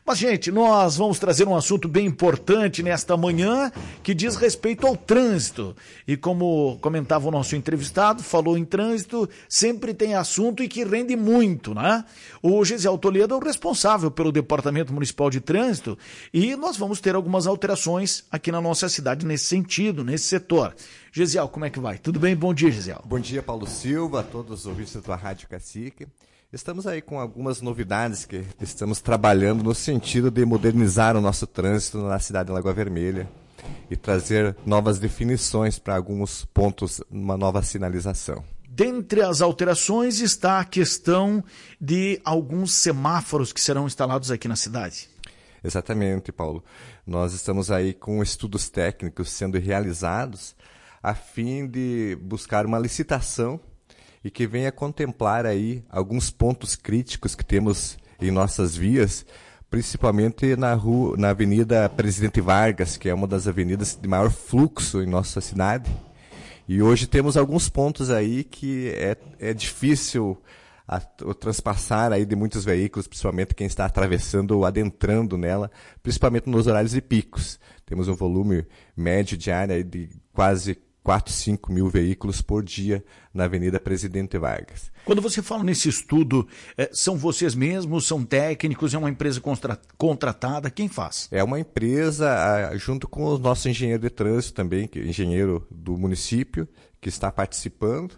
Mas, gente, nós vamos trazer um assunto bem importante nesta manhã que diz respeito ao trânsito. E como comentava o nosso entrevistado, falou em trânsito, sempre tem assunto e que rende muito, né? O Gesiel Toledo é o responsável pelo Departamento Municipal de Trânsito e nós vamos ter algumas alterações aqui na nossa cidade nesse sentido, nesse setor. Gesiel, como é que vai? Tudo bem? Bom dia, Gesiel. Bom dia, Paulo Silva, a todos os ouvintes da tua Rádio Cacique. Estamos aí com algumas novidades que estamos trabalhando no sentido de modernizar o nosso trânsito na cidade de Lagoa Vermelha e trazer novas definições para alguns pontos, uma nova sinalização. Dentre as alterações está a questão de alguns semáforos que serão instalados aqui na cidade. Exatamente, Paulo. Nós estamos aí com estudos técnicos sendo realizados a fim de buscar uma licitação e que venha contemplar aí alguns pontos críticos que temos em nossas vias, principalmente na Avenida Presidente Vargas, que é uma das avenidas de maior fluxo em nossa cidade. E hoje temos alguns pontos aí que é difícil o transpassar aí de muitos veículos, principalmente quem está atravessando ou adentrando nela, principalmente nos horários de picos. Temos um volume médio diário aí de quase 4, 5 mil veículos por dia na Avenida Presidente Vargas. Quando você fala nesse estudo, são vocês mesmos, são técnicos, é uma empresa contratada, quem faz? É uma empresa, junto com o nosso engenheiro de trânsito também, que é engenheiro do município, que está participando,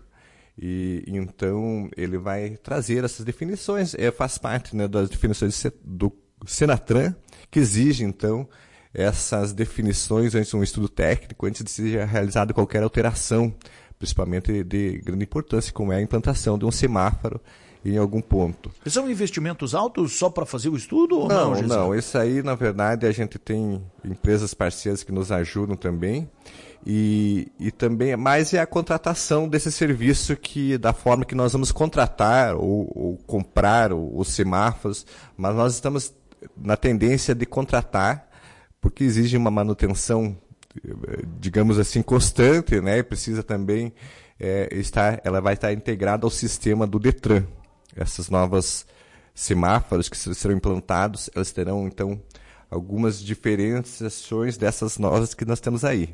e então ele vai trazer essas definições, faz parte, né, das definições do Senatran, que exige então essas definições antes de um estudo técnico, antes de ser realizada qualquer alteração, principalmente de grande importância, como é a implantação de um semáforo em algum ponto. São investimentos altos só para fazer o estudo? Ou não, não. Isso aí, na verdade, a gente tem empresas parceiras que nos ajudam também. E também, mais é a contratação desse serviço da forma que nós vamos contratar ou comprar os semáforos, mas nós estamos na tendência de contratar, porque exige uma manutenção, digamos assim, constante, né? Precisa também ela vai estar integrada ao sistema do Detran. Essas novas semáforos que serão implantados, elas terão, então, algumas diferenciações dessas novas que nós temos aí.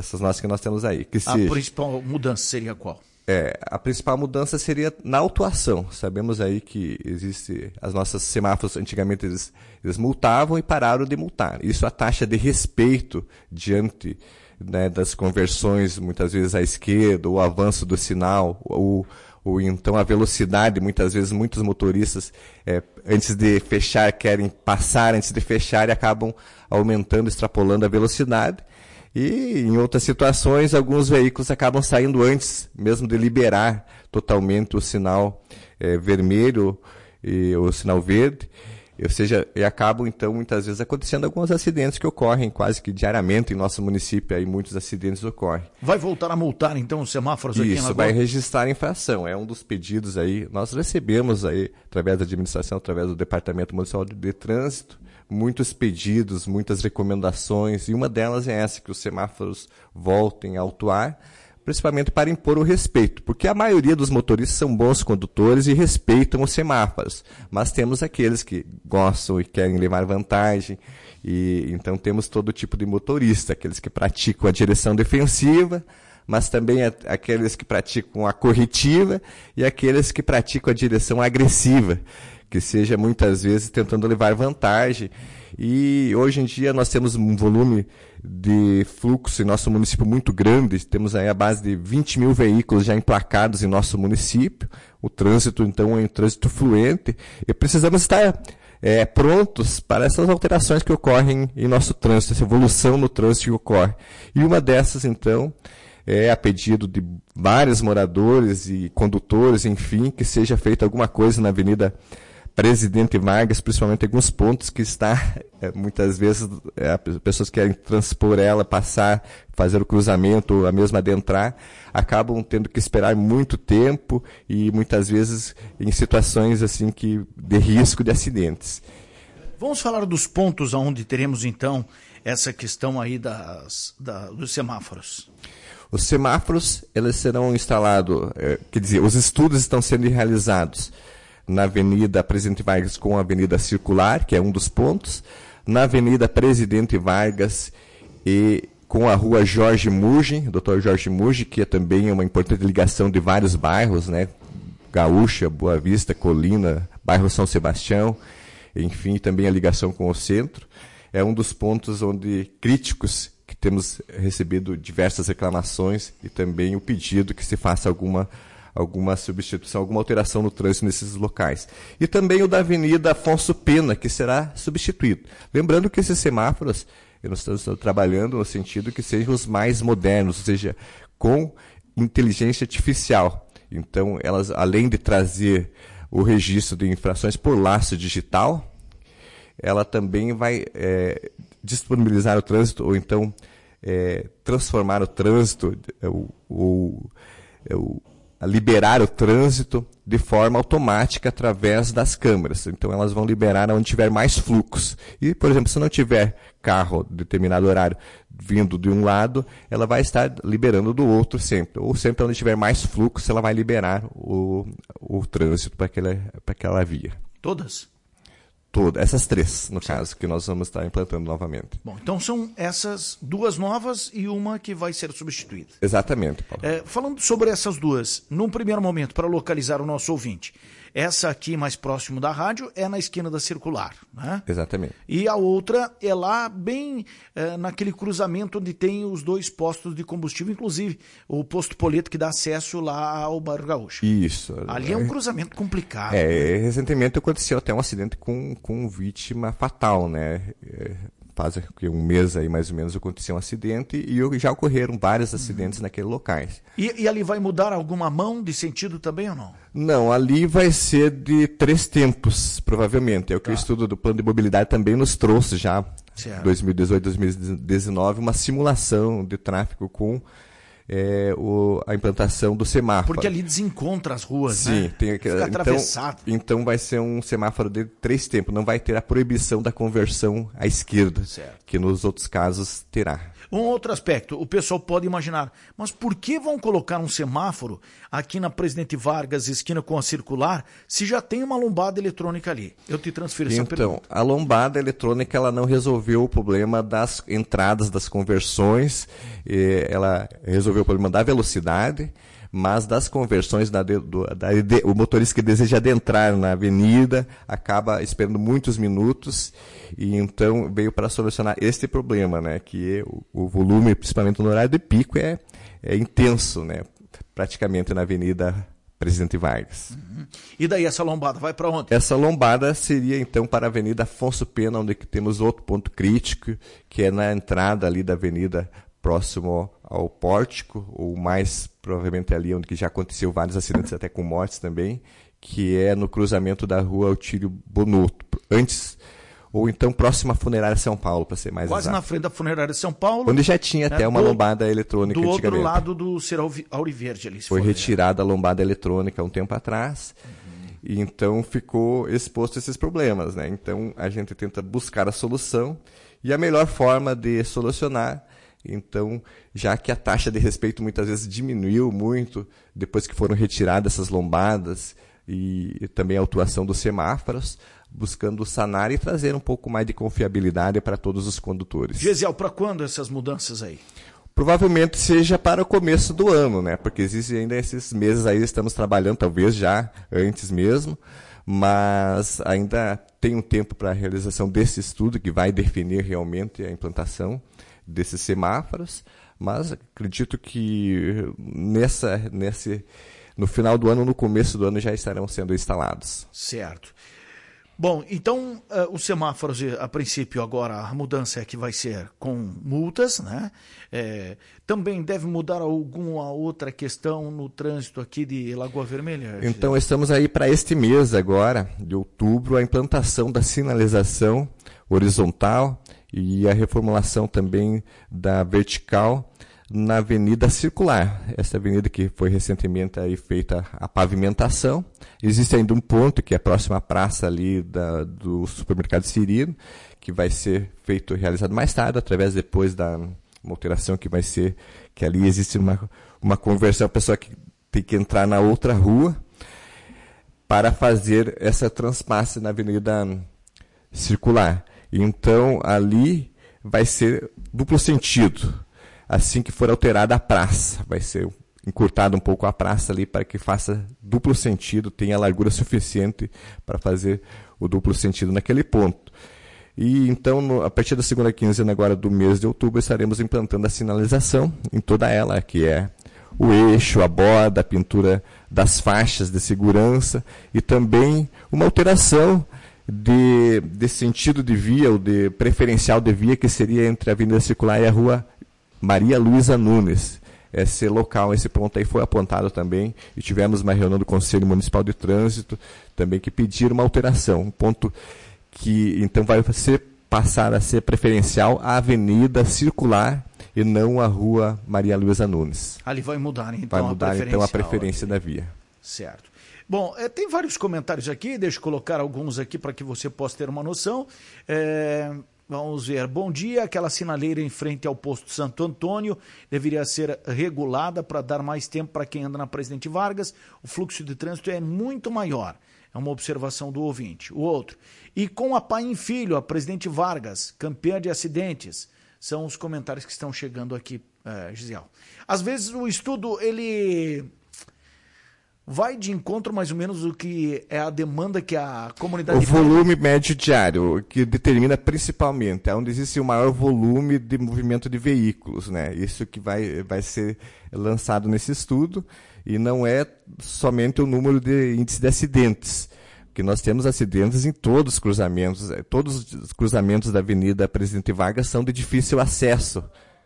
A principal mudança seria qual? A principal mudança seria na autuação. Sabemos aí que as nossas semáforos, antigamente eles multavam e pararam de multar. Isso a taxa de respeito diante, né, das conversões, muitas vezes à esquerda, o avanço do sinal, ou então a velocidade, muitas vezes muitos motoristas, antes de fechar, querem passar antes de fechar e acabam aumentando, extrapolando a velocidade. E em outras situações, alguns veículos acabam saindo antes mesmo de liberar totalmente o sinal vermelho e o sinal verde. Ou seja, e acabam então muitas vezes acontecendo alguns acidentes que ocorrem quase que diariamente em nosso município, aí muitos acidentes ocorrem. Vai voltar a multar então os semáforos aqui em Lagoa? Isso, vai registrar a infração, é um dos pedidos aí. Nós recebemos aí, através da administração, através do Departamento Municipal de Trânsito, muitos pedidos, muitas recomendações, e uma delas é essa, que os semáforos voltem a autuar, principalmente para impor o respeito, porque a maioria dos motoristas são bons condutores e respeitam os semáforos, mas temos aqueles que gostam e querem levar vantagem, e então temos todo tipo de motorista, aqueles que praticam a direção defensiva, mas também aqueles que praticam a corretiva e aqueles que praticam a direção agressiva, que seja muitas vezes tentando levar vantagem. E hoje em dia nós temos um volume de fluxo em nosso município muito grande, temos aí a base de 20 mil veículos já emplacados em nosso município, o trânsito então é um trânsito fluente, e precisamos estar prontos para essas alterações que ocorrem em nosso trânsito, essa evolução no trânsito que ocorre. E uma dessas então a pedido de vários moradores e condutores, enfim, que seja feita alguma coisa na Avenida Presidente Vargas, principalmente alguns pontos que está, muitas vezes, as pessoas querem transpor ela, passar, fazer o cruzamento, ou a mesma adentrar, acabam tendo que esperar muito tempo e muitas vezes em situações assim de risco de acidentes. Vamos falar dos pontos onde teremos então essa questão aí dos semáforos. Os semáforos, eles serão instalados, quer dizer, os estudos estão sendo realizados na Avenida Presidente Vargas com a Avenida Circular, que é um dos pontos, na Avenida Presidente Vargas e com a Rua Jorge Murgem, Dr. Jorge Murgem, que é também uma importante ligação de vários bairros, né? Gaúcha, Boa Vista, Colina, bairro São Sebastião, enfim, também a ligação com o centro. É um dos pontos onde críticos que temos recebido diversas reclamações e também o pedido que se faça alguma substituição, alguma alteração no trânsito nesses locais. E também o da Avenida Afonso Pena, que será substituído. Lembrando que esses semáforos, nós estamos trabalhando no sentido que sejam os mais modernos, ou seja, com inteligência artificial. Então, elas, além de trazer o registro de infrações por laço digital, ela também vai disponibilizar o trânsito, ou então transformar o trânsito, liberar o trânsito de forma automática através das câmeras. Então, elas vão liberar onde tiver mais fluxo. E, por exemplo, se não tiver carro em determinado horário vindo de um lado, ela vai estar liberando do outro sempre. Ou sempre onde tiver mais fluxo, ela vai liberar o trânsito para aquela via. Todas? Todas. Essas três, no caso, que nós vamos estar implantando novamente. Bom, então são essas duas novas e uma que vai ser substituída. Exatamente, Paulo. Falando sobre essas duas, num primeiro momento, para localizar o nosso ouvinte, essa aqui mais próximo da rádio é na esquina da Circular, né? Exatamente. E a outra é lá bem naquele cruzamento onde tem os dois postos de combustível, inclusive o posto Poleto que dá acesso lá ao bairro Gaúcho. Isso. Ali é um cruzamento complicado. Recentemente aconteceu até um acidente com vítima fatal, né? Faz um mês aí mais ou menos aconteceu um acidente e já ocorreram vários acidentes naqueles locais. E ali vai mudar alguma mão de sentido também ou não? Não, ali vai ser de 3 tempos, provavelmente. É o que o estudo do plano de mobilidade também nos trouxe já, em 2018, 2019, uma simulação de tráfego com a implantação do semáforo. Porque ali desencontra as ruas, sim, né? Tem que, fica atravessado. Então vai ser um semáforo de 3 tempos, não vai ter a proibição da conversão à esquerda, certo, que nos outros casos terá. Um outro aspecto, o pessoal pode imaginar, mas por que vão colocar um semáforo aqui na Presidente Vargas, esquina com a Circular, se já tem uma lombada eletrônica ali? Eu te transfiro essa pergunta. Então, a lombada eletrônica ela não resolveu o problema das entradas, das conversões, ela resolveu o problema da velocidade, mas das conversões, o motorista que deseja adentrar na avenida acaba esperando muitos minutos, e então veio para solucionar este problema, né, que o volume, principalmente no horário de pico, é intenso, né, praticamente na Avenida Presidente Vargas. Uhum. E daí essa lombada vai para onde? Essa lombada seria então para a Avenida Afonso Pena, onde temos outro ponto crítico, que é na entrada ali da avenida próximo ao pórtico, ou mais provavelmente ali onde já aconteceu vários acidentes, até com mortes também, que é no cruzamento da rua Autílio Bonotto, antes, ou então próximo à Funerária São Paulo, para ser mais quase exato. Na frente da Funerária São Paulo. Onde já tinha até uma lombada eletrônica do antigamente. Do outro lado do Cerro Auriverde ali. Foi retirada a lombada eletrônica há um tempo atrás, e então ficou exposto a esses problemas, né? Então a gente tenta buscar a solução, e a melhor forma de solucionar, então, já que a taxa de respeito muitas vezes diminuiu muito depois que foram retiradas essas lombadas e também a atuação dos semáforos, buscando sanar e trazer um pouco mais de confiabilidade para todos os condutores. Gesiel, para quando essas mudanças aí? Provavelmente seja para o começo do ano, né? Porque existem ainda esses meses aí, estamos trabalhando, talvez já antes mesmo, mas ainda tem um tempo para a realização desse estudo que vai definir realmente a implantação desses semáforos, mas acredito que no final do ano, no começo do ano, já estarão sendo instalados. Certo. Bom, então os semáforos, a princípio agora a mudança é que vai ser com multas, né? Também deve mudar alguma outra questão no trânsito aqui de Lagoa Vermelha? Então estamos aí para este mês agora, de outubro, a implantação da sinalização horizontal e a reformulação também da vertical na Avenida Circular. Essa avenida que foi recentemente aí feita a pavimentação. Existe ainda um ponto que é próximo à praça ali do supermercado Cirino, que vai ser realizado mais tarde, através depois da uma alteração que vai ser, que ali existe uma conversão, a pessoa que tem que entrar na outra rua. para fazer essa transpasse na Avenida Circular. Então, ali vai ser duplo sentido. Assim que for alterada a praça, vai ser encurtada um pouco a praça ali para que faça duplo sentido, tenha largura suficiente para fazer o duplo sentido naquele ponto. E então, a partir da segunda quinzena agora do mês de outubro, estaremos implantando a sinalização em toda ela, que é o eixo, a borda, a pintura das faixas de segurança e também uma alteração de sentido de via, ou de preferencial de via, que seria entre a Avenida Circular e a Rua Maria Luísa Nunes. Esse local, esse ponto aí foi apontado também, e tivemos uma reunião do Conselho Municipal de Trânsito também que pediram uma alteração, um ponto que então vai passar a ser preferencial a Avenida Circular e não a Rua Maria Luísa Nunes. Ali vai mudar, então, vai mudar, então, a preferência da via. Certo. Bom, tem vários comentários aqui, deixa eu colocar alguns aqui para que você possa ter uma noção. Vamos ver. Bom dia, aquela sinaleira em frente ao posto Santo Antônio deveria ser regulada para dar mais tempo para quem anda na Presidente Vargas. O fluxo de trânsito é muito maior. É uma observação do ouvinte. O outro. E com a Pai em Filho, a Presidente Vargas, campeã de acidentes. São os comentários que estão chegando aqui, Gisele. Às vezes o estudo, ele vai de encontro mais ou menos o que é a demanda que a comunidade... O volume médio diário, que determina principalmente, é onde existe o maior volume de movimento de veículos, né? Isso que vai ser lançado nesse estudo, e não é somente o número de índice de acidentes, porque nós temos acidentes em todos os cruzamentos da Avenida Presidente Vargas são de difícil acesso.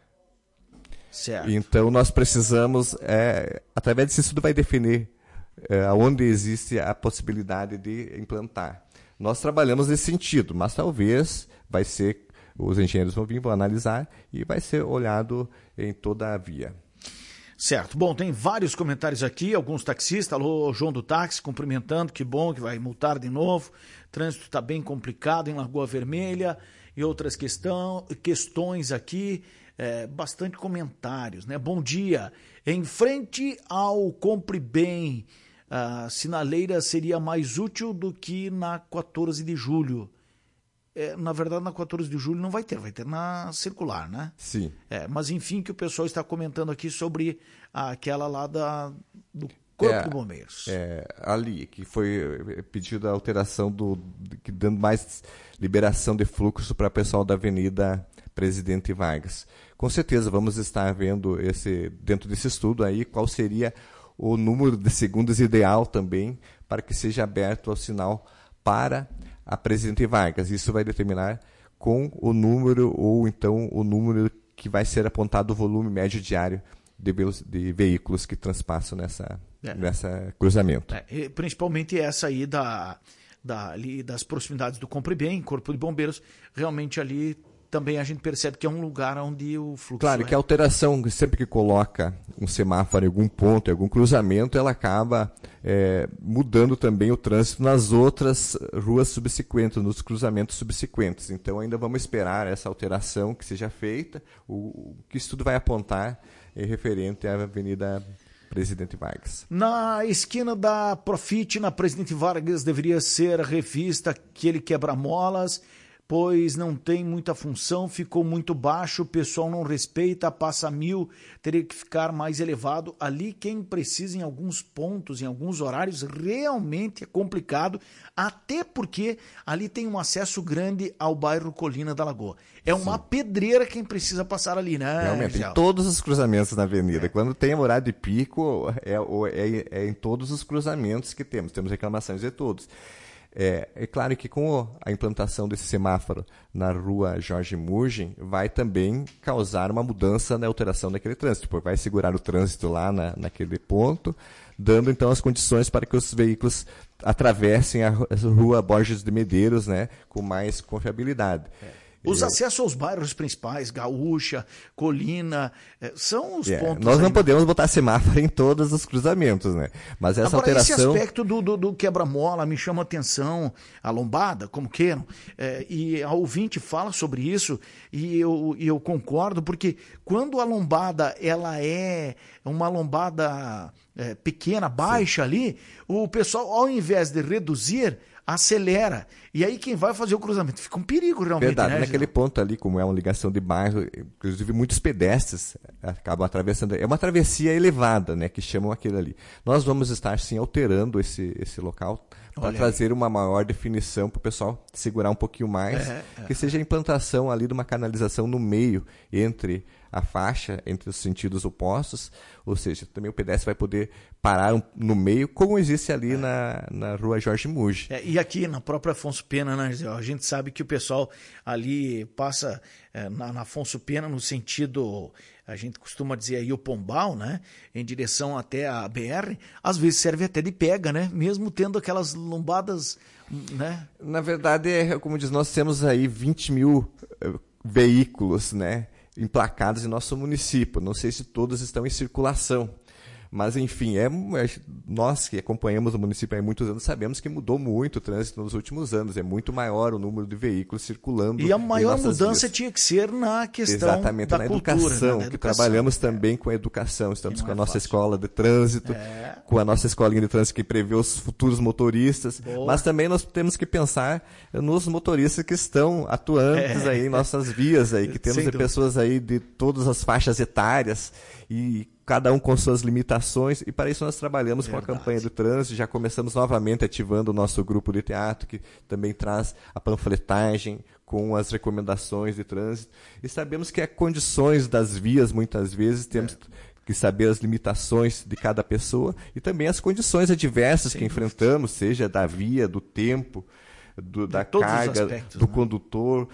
Certo. Então nós precisamos, através desse estudo vai definir onde existe a possibilidade de implantar. Nós trabalhamos nesse sentido, mas talvez os engenheiros vão analisar e vai ser olhado em toda a via. Certo. Bom, tem vários comentários aqui, alguns taxistas, alô, João do táxi, cumprimentando, que bom que vai multar de novo, trânsito está bem complicado em Lagoa Vermelha e outras questões aqui, bastante comentários, né? Bom dia, em frente ao Compre Bem, a sinaleira seria mais útil do que na 14 de julho. Na verdade, na 14 de julho não vai ter na Circular, né? Sim. Mas enfim, que o pessoal está comentando aqui sobre aquela lá do Corpo de Bombeiros. Ali, que foi pedido a alteração dando mais liberação de fluxo para o pessoal da Avenida Presidente Vargas. Com certeza vamos estar vendo dentro desse estudo aí qual seria o número de segundos ideal também para que seja aberto ao sinal para a Presidente Vargas. Isso vai determinar com o número, ou então o número que vai ser apontado o volume médio diário de veículos que transpassam nessa cruzamento. Principalmente essa aí ali das proximidades do Compre Bem, Corpo de Bombeiros, realmente ali também a gente percebe que é um lugar onde o fluxo... Claro que a alteração, sempre que coloca um semáforo em algum ponto, em algum cruzamento, ela acaba mudando também o trânsito nas outras ruas subsequentes, nos cruzamentos subsequentes. Então ainda vamos esperar essa alteração que seja feita, o que isso tudo vai apontar referente à Avenida Presidente Vargas. Na esquina da Profit, na Presidente Vargas, deveria ser revista aquele quebra-molas, pois não tem muita função, ficou muito baixo, o pessoal não respeita, passa 1.000, teria que ficar mais elevado. Ali quem precisa em alguns pontos, em alguns horários, realmente é complicado, até porque ali tem um acesso grande ao bairro Colina da Lagoa. É uma pedreira quem precisa passar ali, né? Realmente, em todos os cruzamentos na avenida. Quando tem horário de pico, é em todos os cruzamentos que temos reclamações de todos. É claro que com a implantação desse semáforo na rua Jorge Murgem, vai também causar uma mudança na alteração daquele trânsito, porque vai segurar o trânsito lá naquele ponto, dando então as condições para que os veículos atravessem a rua Borges de Medeiros, né, com mais confiabilidade. Os acessos aos bairros principais, Gaúcha, Colina, são os pontos... Nós não podemos botar semáforo em todos os cruzamentos, né? Mas essa Agora, alteração... esse aspecto do quebra-mola me chama a atenção, a lombada, como queiram, e a ouvinte fala sobre isso, e eu concordo, porque quando a lombada ela é uma lombada pequena, baixa ali, o pessoal, ao invés de reduzir, acelera. E aí quem vai fazer o cruzamento fica um perigo realmente. Verdade, né, naquele ponto ali, como é uma ligação de bairro, inclusive muitos pedestres acabam atravessando. É uma travessia elevada, né, que chamam aquilo ali. Nós vamos estar sim alterando esse local para trazer uma maior definição para o pessoal segurar um pouquinho mais, que seja a implantação ali de uma canalização no meio entre a faixa, entre os sentidos opostos, ou seja, também o pedestre vai poder parar no meio, como existe ali na rua Jorge Muge. E aqui na própria Afonso Pena, né, a gente sabe que o pessoal ali passa na Afonso Pena no sentido, a gente costuma dizer aí o Pombal, né, em direção até a BR, às vezes serve até de pega, né, mesmo tendo aquelas lombadas, né. Na verdade, como diz, nós temos aí 20 mil veículos, né, emplacados em nosso município. Não sei se todos estão em circulação. Mas, enfim, nós que acompanhamos o município há muitos anos sabemos que mudou muito o trânsito nos últimos anos. É muito maior o número de veículos circulando. E a maior mudança tinha que ser na questão exatamente, da na cultura, educação, né? que trabalhamos também com a educação. Estamos com a nossa escola de trânsito, É. com a nossa escolinha de trânsito que prevê os futuros motoristas. Boa. Mas também nós temos que pensar nos motoristas que estão atuantes aí em nossas vias, aí, que temos pessoas aí de todas as faixas etárias e cada um com suas limitações, e para isso nós trabalhamos com a campanha do trânsito. Já começamos novamente ativando o nosso grupo de teatro, que também traz a panfletagem com as recomendações de trânsito, e sabemos que as condições das vias, muitas vezes, temos que saber as limitações de cada pessoa, e também as condições adversas que enfrentamos, seja da via, do tempo, da carga, aspectos, do condutor,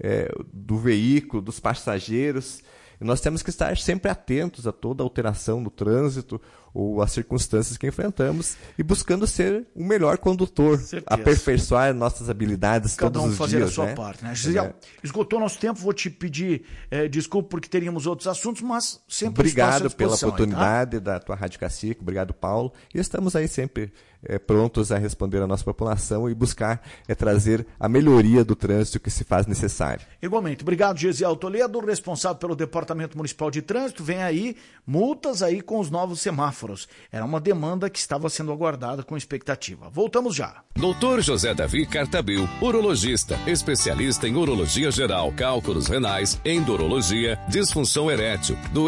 do veículo, dos passageiros. Nós temos que estar sempre atentos a toda alteração no trânsito ou às circunstâncias que enfrentamos e buscando ser o melhor condutor, aperfeiçoar nossas habilidades cada todos os dias. Cada um fazer a sua né? parte. Né? Gisele, esgotou nosso tempo, vou te pedir desculpa porque teríamos outros assuntos, mas sempre obrigado pela oportunidade da tua Rádio Cacique, obrigado, Paulo. E estamos aí sempre prontos a responder à nossa população e buscar trazer a melhoria do trânsito que se faz necessário. Igualmente. Obrigado, Gesiel Toledo, responsável pelo Departamento Municipal de Trânsito. Vem aí multas aí com os novos semáforos. Era uma demanda que estava sendo aguardada com expectativa. Voltamos já. Dr. José Davi Cartabil, urologista, especialista em urologia geral, cálculos renais, endurologia, disfunção erétil,